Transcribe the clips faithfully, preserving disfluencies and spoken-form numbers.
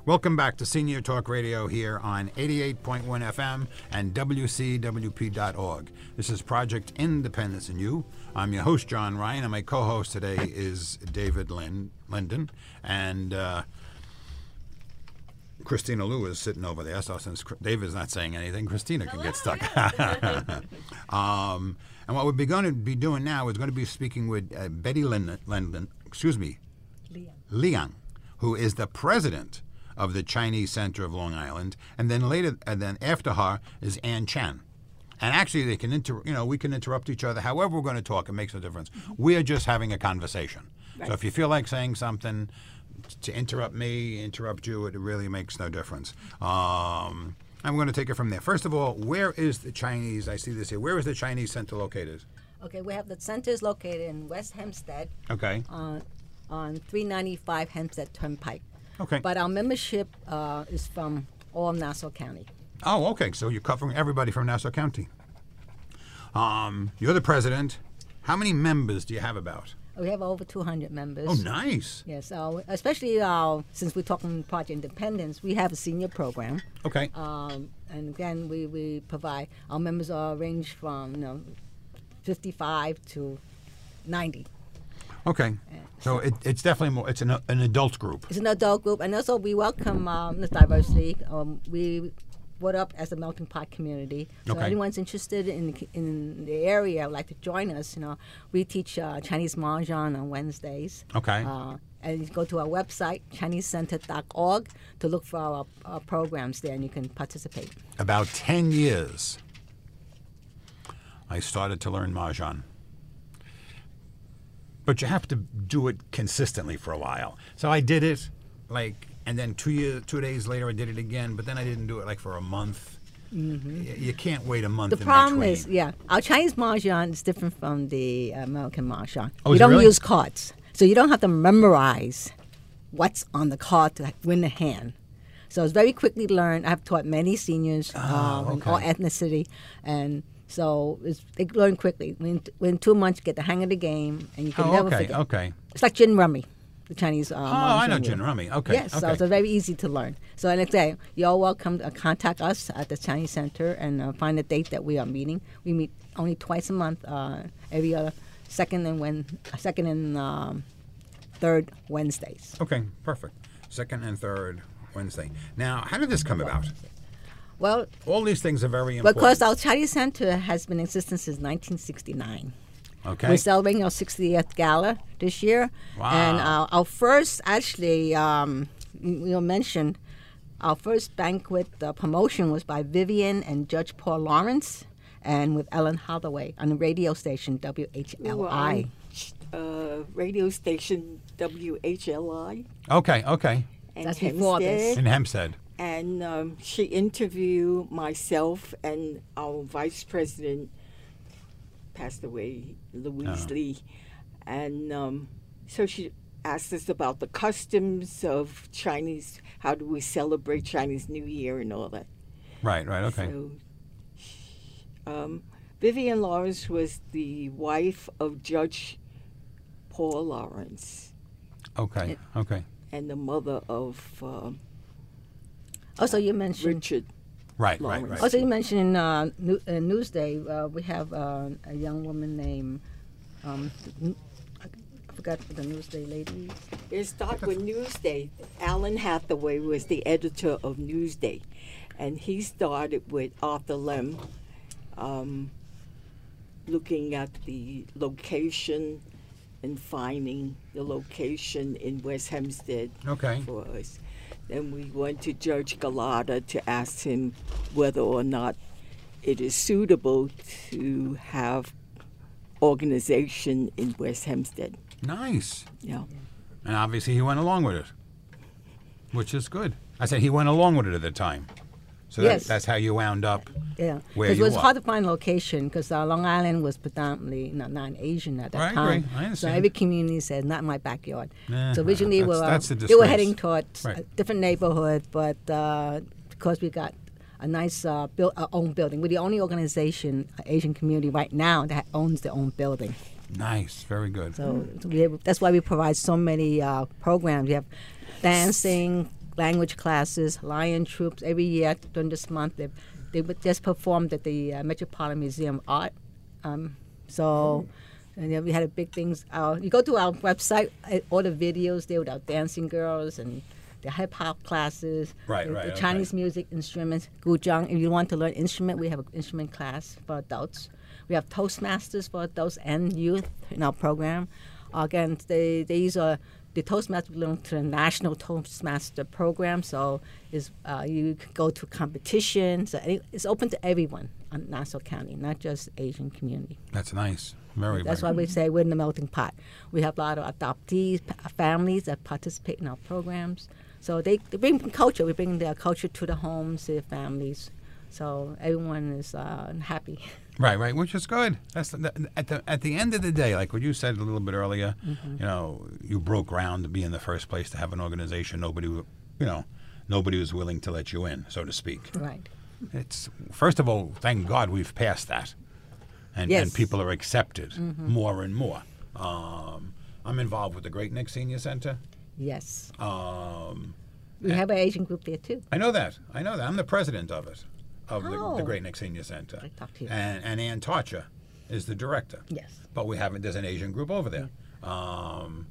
Welcome back to Senior Talk Radio here on eighty-eight point one F M and W C W P dot org. This is Project Independence in You. I'm your host, John Ryan, and my co-host today is David Lin- Linden. And uh, Christina Lou is sitting over there, so since David's not saying anything, Christina can get stuck. um, and what we're going to be doing now is going to be speaking with uh, Betty Linden, Linden, excuse me, Liang. Liang, who is the president of the Chinese Center of Long Island, and then later, and then after her is Ann Chen. And actually, they can inter, you know, we can interrupt each other. However, we're going to talk. It makes no difference. We are just having a conversation. Right. So if you feel like saying something, to interrupt me, interrupt you, it really makes no difference. Um, I'm going to take it from there. First of all, where is the Chinese? I see this here. Where is the Chinese Center located? Okay, we have the center is located in West Hempstead. Okay. On on three ninety-five Hempstead Turnpike. Okay. But our membership uh, is from all Nassau County. Oh, okay. So you're covering everybody from Nassau County. Um, you're the president. How many members do you have about? We have over two hundred members. Oh, nice. Yes, uh, especially uh, since we're talking Project Independence, we have a senior program. Okay. Um, and again, we, we provide, our members are range from, you know, fifty-five to ninety. Okay. So it, it's definitely more, it's an, an adult group. It's an adult group, and also we welcome um, the diversity. Um, we brought up as a melting pot community. So Okay. anyone's interested in in the area would like to join us. You know, we teach uh, Chinese Mahjong on Wednesdays. Okay. Uh, and you go to our website, chinese center dot org, to look for our, our programs there, and you can participate. About ten years, I started to learn Mahjong. But you have to do it consistently for a while. So I did it, like, and then two years, two days later I did it again. But then I didn't do it like for a month. Mm-hmm. Y- you can't wait a month. The in problem between. is, yeah, our Chinese Mahjong is different from the American Mahjong. Oh, we is it don't really? use cards, so you don't have to memorize what's on the card to win the hand. So it's very quickly learned. I've taught many seniors Oh, um, in okay. all ethnicity, and so it's, they learn quickly. Within, within two months, you get the hang of the game, and you can Oh, never okay, forget. okay. It's like gin rummy, the Chinese. Uh, Oh, I know Mahjong gin game. rummy. Okay. Yes, so okay. it's very easy to learn. So, and say, you're all welcome to contact us at the Chinese Center and uh, find a date that we are meeting. We meet only twice a month, uh, every other second and when second and um, third Wednesdays. Okay, perfect. Second and third Wednesday. Now, how did this come about? Well, All these things are very important. because our Chinese Center has been in existence since nineteen sixty-nine. Okay. We're celebrating our sixtieth gala this year. Wow. And our, our first, actually, um, you, you mentioned, our first banquet uh, promotion was by Vivian and Judge Paul Lawrence and with Ellen Holloway on the radio station W H L I. Uh, radio station W H L I. Okay, okay. And That's before this. Hempstead. In Hempstead. And um, she interviewed myself and our vice president, passed away, Louise Oh. Lee. And um, so she asked us about the customs of Chinese, how do we celebrate Chinese New Year and all that. Right, right, okay. So, um, Vivian Lawrence was the wife of Judge Paul Lawrence Okay, okay. and the mother of um, Also, you mentioned. Richard. Right, right, Lawrence. right. Also, you mentioned in uh, New, uh, Newsday, uh, we have uh, a young woman named. Um, I forgot the Newsday lady. It started with Newsday. Alan Hathaway was the editor of Newsday, and he started with Arthur Lem, um, looking at the location and finding the location in West Hempstead Okay. for us. Then we went to Judge Galata to ask him whether or not it is suitable to have organization in West Hempstead. Nice. Yeah. And obviously he went along with it, which is good. I said he went along with it at the time. So that, Yes. that's how you wound up. Yeah, Where because it you was are. hard to find location because uh, Long Island was predominantly not non-Asian at that I time. agree. I So understand. every community said, "Not my backyard." Nah, so originally, we that's- were that's a they were disgrace. heading towards Right. a different neighborhood, but uh, because we got a nice uh, build, uh, own building, we're the only organization, uh, Asian community right now that owns their own building. Nice. Very good. So we have, that's why we provide so many uh, programs. We have dancing, language classes, lion troops. Every year during this month, they they would just performed at the uh, Metropolitan Museum of Art. Um, so, and then we had a big things. Uh, you go to our website, uh, all the videos there with our dancing girls and the hip hop classes, Right, the, right, the okay. Chinese music instruments, guzheng. If you want to learn instrument, we have an instrument class for adults. We have Toastmasters for adults and youth in our program. Again, they, these are the Toastmasters belong to the National Toastmaster program, so is uh, you can go to competitions. So any- it's open to everyone in Nassau County, not just Asian community. That's nice. Very, That's very why we say we're in the melting pot. We have a lot of adoptees, p- families that participate in our programs. So they, they bring culture. We bring their culture to the homes, their families. So everyone is uh, happy. Right, right, which is good. That's the, at the at the end of the day, like what you said a little bit earlier. Mm-hmm. You know, you broke ground to be in the first place to have an organization. Nobody, w- you know, nobody was willing to let you in, so to speak. Right. It's first of all, thank God we've passed that, and Yes. and people are accepted more and more. Um, I'm involved with the Great Neck Senior Center. Yes. Um, We have an Asian group there too. I know that. I know that. I'm the president of it, of the, the Oh. Great Neck Senior Center. I talked to you. And and Ann Tarcher is the director. Yes. But we haven't. There's an Asian group over there, um,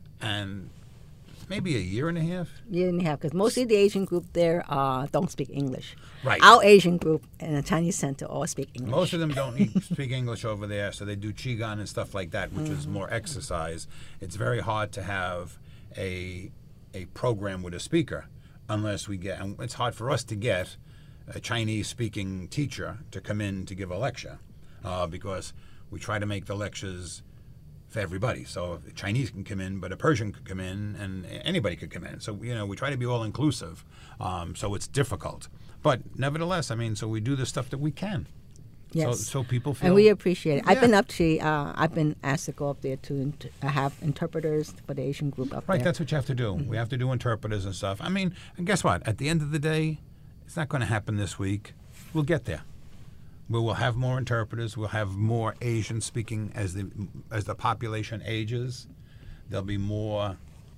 and maybe a year and a half. You didn't have, because mostly the Asian group there uh, don't speak English. Right. Our Asian group in the Chinese Center all speak English. Most of them don't need, speak English over there, so they do qigong and stuff like that, which Mm-hmm. is more exercise. It's very hard to have a a program with a speaker unless we get. And it's hard for us to get a Chinese-speaking teacher to come in to give a lecture uh, because we try to make the lectures for everybody. So if the Chinese can come in, but a Persian could come in, and anybody could come in. So you know, we try to be all inclusive. Um, so it's difficult, but nevertheless, I mean, so we do the stuff that we can. Yes. So, so people feel. And we appreciate it. I've Yeah. been up to, uh, I've been asked to go up there to int- have interpreters for the Asian group up Right, there. that's what you have to do. Mm-hmm. We have to do interpreters and stuff. I mean, and guess what? At the end of the day, it's not going to happen this week. We'll get there. We will have more interpreters. We'll have more Asian speaking as the as the population ages. There'll be more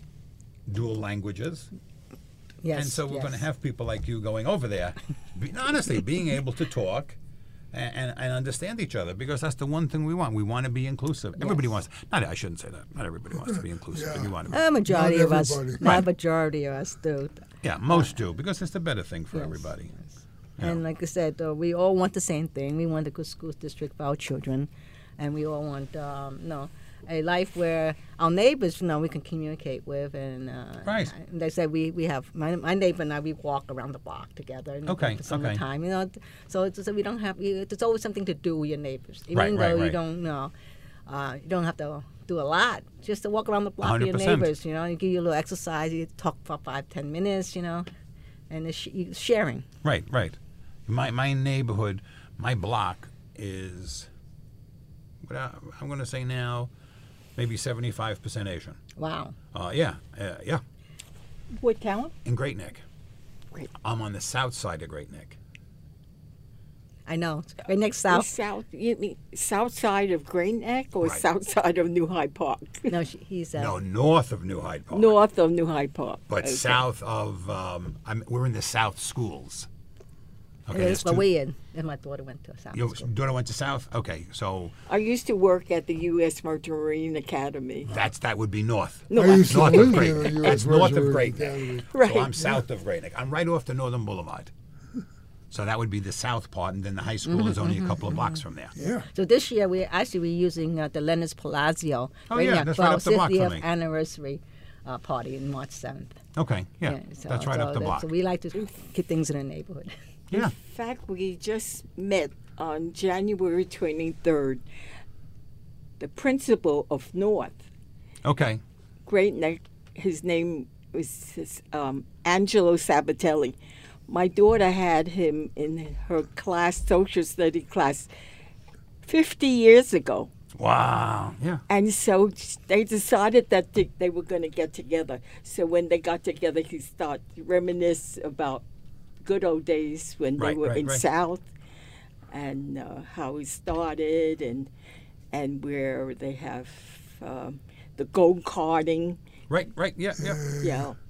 dual languages. Yes. And so we're yes. going to have people like you going over there, be, honestly, being able to talk and, and, and understand each other, because that's the one thing we want. We want to be inclusive. Everybody Yes. wants, not, I shouldn't say that. Not everybody wants to be inclusive, but Yeah. you want to be. A majority Not of us, everybody. not a Right. majority of us do. Yeah, most do, because it's the better thing for Yes, everybody. yes. Yeah. And like I said, uh, we all want the same thing. We want a good school district for our children, and we all want, um, you know, a life where our neighbors, you know, we can communicate with. And uh, Right. and they said we, we have my, my neighbor and I. We walk around the block together. You know, Okay, For okay. summertime, you know. th- So it's so we don't have. You, there's always something to do with your neighbors, even Right, though right, you right. don't know. Uh, you don't have to do a lot. Just to walk around the block with your one hundred percent. neighbors. You know, you give you a little exercise. You talk for five, ten minutes. You know, and it's sh- you- sharing. Right, right. My my neighborhood, my block is, what I, I'm going to say now, maybe seventy-five percent Asian. Wow. Uh, yeah, uh, yeah, What town? in Great Neck. Great. I'm on the south side of Great Neck. I know. Right next The south. south, you mean south side of Great Neck or Right. south side of New Hyde Park? No, she, he's uh, No, north of New Hyde Park. North of New Hyde Park. But Okay. south of, um, I'm, we're in the south schools. Okay, there's that's where two- we in. And my daughter went to South Your School. daughter went to south? Okay, so I used to work at the U S Merchant Marine Academy. that's that would be north. No, I used to North live of Great near the Neck. U S That's north of Merchant Great Academy. Neck. Right. So I'm south of Great Neck. I'm right off the Northern Boulevard. So that would be the south part, and then the high school is only a couple of blocks from there. Yeah. So this year we actually we're using uh, the Leonard's Palazzo. Oh, right yeah, now that's for right our up the block from fiftieth me. anniversary uh, party in March seventh. Okay, yeah, so, that's right so up the that- block. So we like to keep things in the neighborhood. Yeah, In fact, we just met on January twenty-third. The principal of North, okay, Great Neck, his name was um, Angelo Sabatelli. My daughter had him in her class, social study class, fifty years ago. wow, yeah, And so they decided that they, they were going to get together. So when they got together, he started to reminisce about good old days when they Right, were right, in right. South, and uh, how he started, and and where they have um, the go karting, right, right, yeah, yeah. yeah,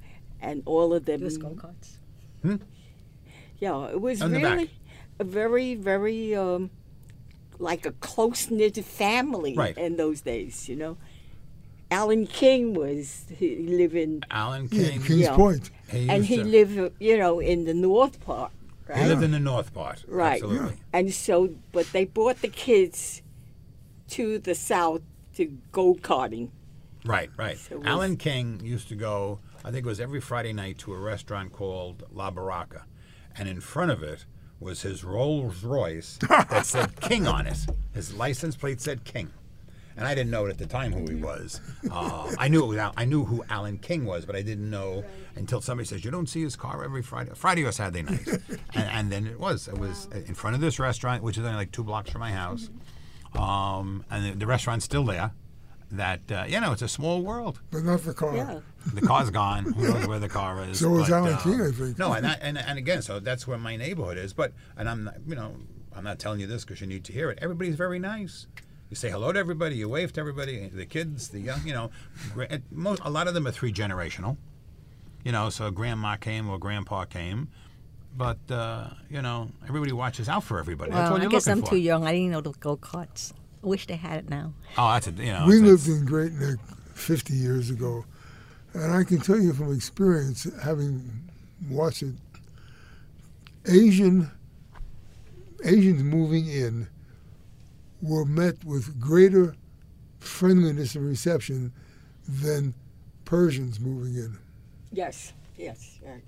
and all of them. Just go-karts. Hmm? Yeah, it was On the back. really a very, very um, like a close knit family Right. in those days. You know, Alan King was he lived in, Alan Yeah, King. Kings Yeah. Point. He and used he to- lived, uh, you know, in the north part, He right? lived in the north part. Right. Absolutely. And so, but they brought the kids to the south to go karting. Right, right. So it was- Alan King used to go, I think it was every Friday night, to a restaurant called La Baraka. And in front of it was his Rolls Royce that said King on it. His license plate said King. And I didn't know at the time who he was. Uh, I knew it was Al- I knew who Alan King was, but I didn't know until somebody says, you don't see his car every Friday, Friday or Saturday night. and, and then it was. It was in front of this restaurant, which is only like two blocks from my house. Um, and the, the restaurant's still there. That, uh, you know, it's a small world. But not the car. Yeah. The car's gone. Who knows where the car is? So is but, Alan uh, King, I think. No, and, that, and and again, so that's where my neighborhood is. But and I'm not, you know, I'm not telling you this because you need to hear it. Everybody's very nice. You say hello to everybody. You wave to everybody. The kids, the young, you know, gra- most a lot of them are three generational. You know, so grandma came or grandpa came, but uh, you know, everybody watches out for everybody. That's Well, what I you're guess looking I'm for. too young. I didn't know the go-karts. I wish they had it now. Oh, that's a, you know. We it's- lived it's- in Great Neck fifty years ago, and I can tell you from experience, having watched it, Asian Asians moving in were met with greater friendliness and reception than Persians moving in. Yes, yes, right.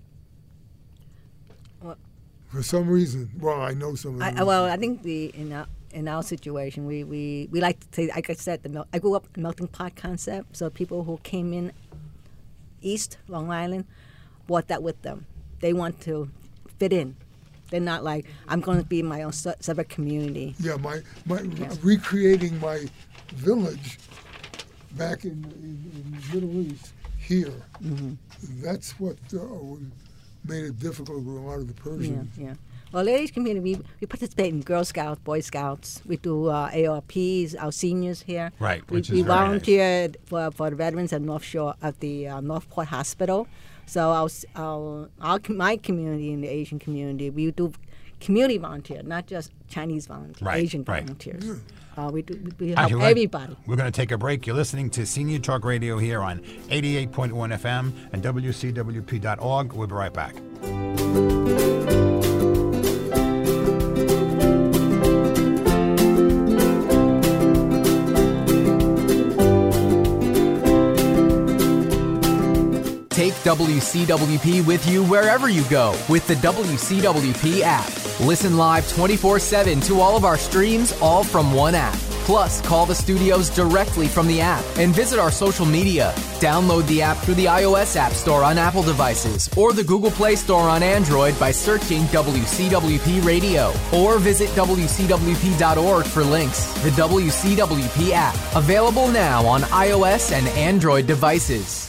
For some reason, well, I know some. I, I- well, I think the in our in our situation, we, we, we like to say, like I said, the mel- I grew up with the melting pot concept. So people who came in east Long Island brought that with them. They want to fit in. They're not like I'm going to be my own se- separate community. Yeah, my, my Yeah. recreating my village back in, in, in the Middle East here. Mm-hmm. That's what uh, made it difficult with a lot of the Yeah, Persians. yeah. Well, ladies community, we, we participate in Girl Scouts, Boy Scouts. We do uh, A R Ps, our seniors here. Right, We, which is we very nice. volunteered for, for the veterans at North Shore at the uh, Northport Hospital. So our, s- our, our com- my community and the Asian community, we do community volunteer, not just Chinese volunteers, Right, Asian right. volunteers. Uh, we do we help Actually, we're- everybody. We're going to take a break. You're listening to Senior Talk Radio here on eighty-eight point one F M and W C W P dot org. We'll be right back. Take W C W P with you wherever you go with the W C W P app. Listen live twenty-four seven to all of our streams, all from one app. Plus, call the studios directly from the app and visit our social media. Download the app through the iOS App Store on Apple devices or the Google Play Store on Android by searching W C W P Radio or visit W C W P dot org for links. The W C W P app, available now on iOS and Android devices.